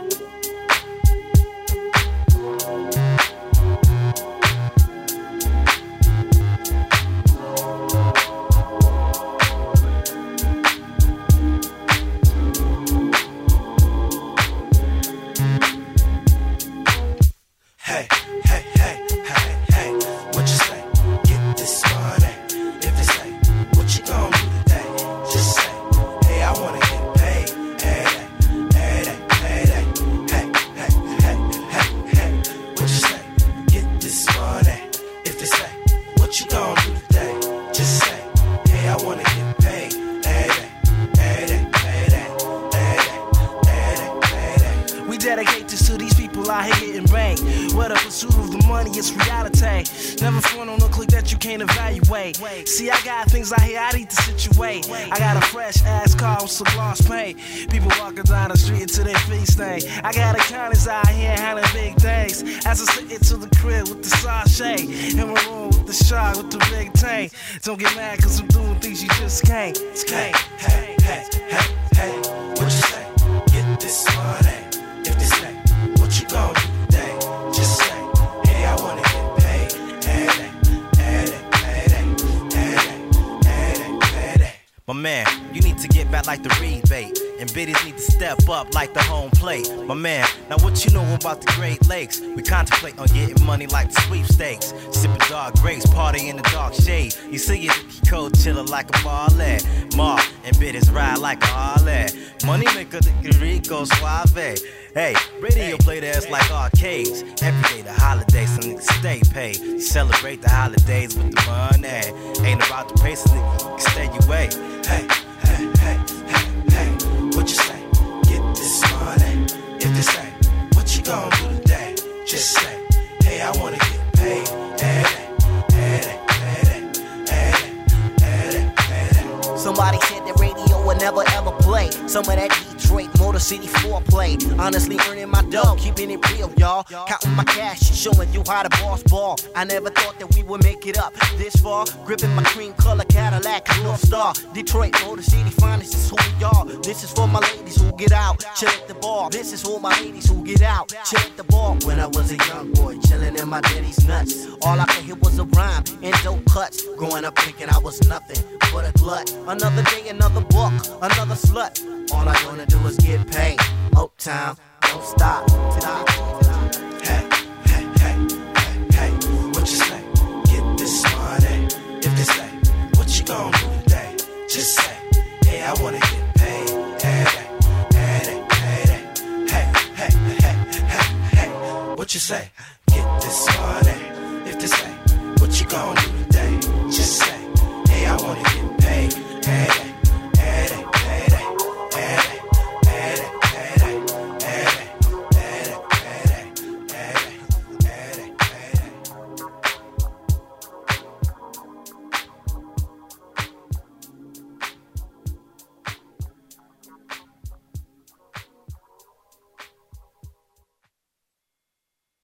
See, I got things out here I need to situate. I got a fresh ass car with some gloss paint. People walking down the street until they feast thing. I got accountants out here handling big things. As I sit into the crib with the sachet, in my room with the shark with the big tank. Don't get mad cause I'm doing things you just can't. Hey, hey, hey, hey, hey, what you say? Get this money. If this ain't what you gon' do today, just say, hey, I wanna get paid. Hey, my man, you need to get back like the rebate, and biddies need to step up like the home plate. My man, now what you know about the Great Lakes? We contemplate on getting money like the sweepstakes. Sipping dark grapes, party in the dark shade. You see it, cold chiller like a ballet. Mark and biddies ride like a Harley. Money maker, the Rico Suave. Hey, radio play that's like arcades. Every day the holidays, some niggas stay paid. You celebrate the holidays with the money. Ain't about the pace, so niggas can stay your way. Hey, hey, hey, hey, hey, what you say? Get this money. If this ain't what you gon' do today, just say, hey, I wanna get paid. Hey, hey, hey, hey, hey, hey. Somebody said the radio would never ever play some of that Detroit Motor City foreplay. Honestly earning my dough, keeping it real, y'all. Counting my cash, showing you how the boss ball. I never thought that we would make it up this far. Gripping my cream color Cadillac, North Star. Detroit Motor City finest is who we are. This is for my ladies who get out, chill at the bar. This is for my ladies who get out, chill at the bar. When I was a young boy, chilling in my daddy's nuts. All I could hear was a rhyme and dope cuts. Growing up thinking I was nothing but a glut. Another day, another book, another slut. All I wanna do is get paid. Uptown, don't stop. Hey, hey, hey, hey, hey, what you say? Get this money. If this ain't what you gon' do today, just say, hey, I wanna get paid. Hey, hey, hey, hey, hey, hey, hey, hey, what you say? Get this money. If this ain't what you gon' do today, just say, hey, I wanna get paid.